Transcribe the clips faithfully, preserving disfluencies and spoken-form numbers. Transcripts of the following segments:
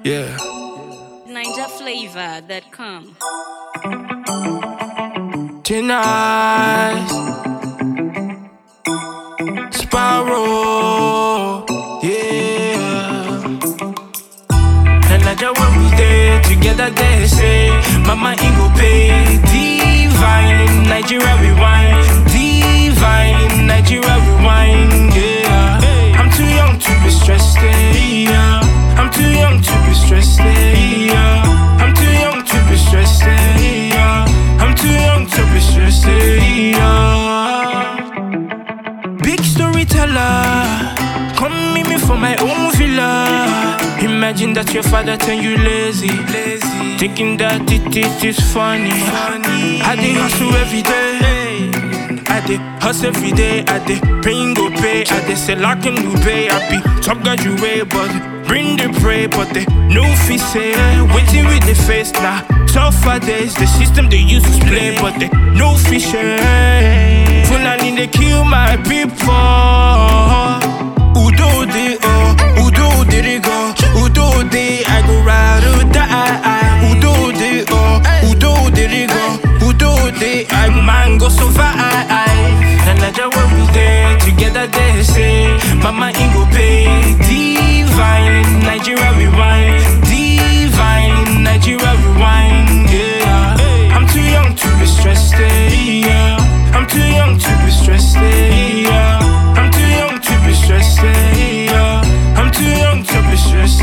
Yeah. Niger Flavor dot com. Tonight, Sparrow, yeah. And I just when we there together, they say, Mama Ingo pay divine, Nigeria rewind, divine, Nigeria rewind, yeah. I'm too young to be stressed, yeah. I'm too young to be stressed, yeah. I'm too young to be stressed, yeah. I'm too young to be stressed, yeah. Big storyteller, come meet me for my own villa. Imagine that your father turn you lazy, lazy. Thinking that it, it is funny, funny. I dey hustle every day, I dey hustle every day. I dey pain go pay, I dey sell I can do pay. I be top graduate, but bring the pray, but they no fee say. Waiting with the face now, tougher days. The system they use to play, but they no fee share. Fulani they kill my people. Udo de oh, Udo de they go, Udo de I go ride or die. Udo de oh, Udo de they go, Udo de I man go survive. And I just when we there together, they say, Mama Ingo pay divine, Nigeria rewind, divine, Nigeria rewind, yeah. I'm too young to be stressed, yeah. I'm too young to be stressed, yeah. I'm too young to be stressed, yeah. I'm too young to be stressed,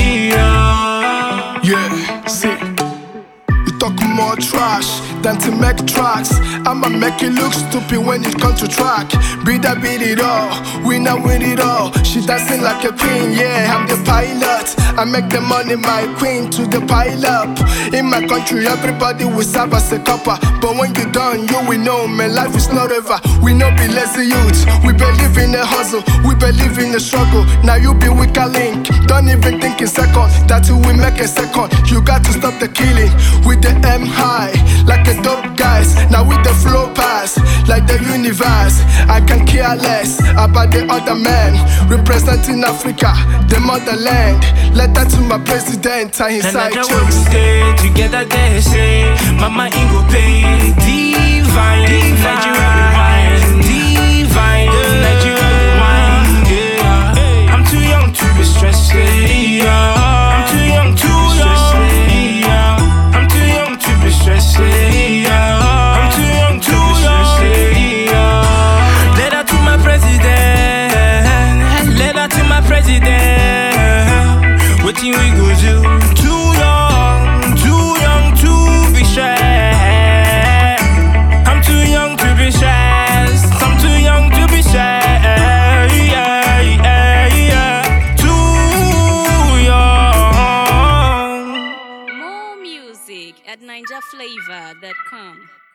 yeah. Yeah, see, you talk more trash than to make tracks. I'ma make it look stupid when it comes to track. Beat that beat it all, win and win it all. She dancing like a queen, yeah, I'm the pilot. I make the money, my queen, to the pile up. In my country, everybody will serve as a copper. But when you done, you will know, man, life is not over. We no be lazy youths, we believe in the hustle, we believe in the struggle. Now you be weak a link, don't even think in second that you will make a second. You got to stop the killing with the M high, like a dope guys. Now with the flow pass, like the universe. I can care less about the other man, representing Africa, the motherland. Letter to my president and his side chicks. chicks. Together they say, Mama Ingo pay divine, Nigeria rewind, divine, Nigeria rewind, yeah. I'm too young to be stressed, yeah. I'm too young to be stressed, yeah. I'm too young to be stressed, yeah. I'm too young to be stressed, yeah. Letter to my president, letter to my president. What we go do? Too young, too young to be stressed. I'm too young to be stressed. I'm too young to be stressed. Yeah, yeah, yeah. Too young. More music at Niger Flavor dot com.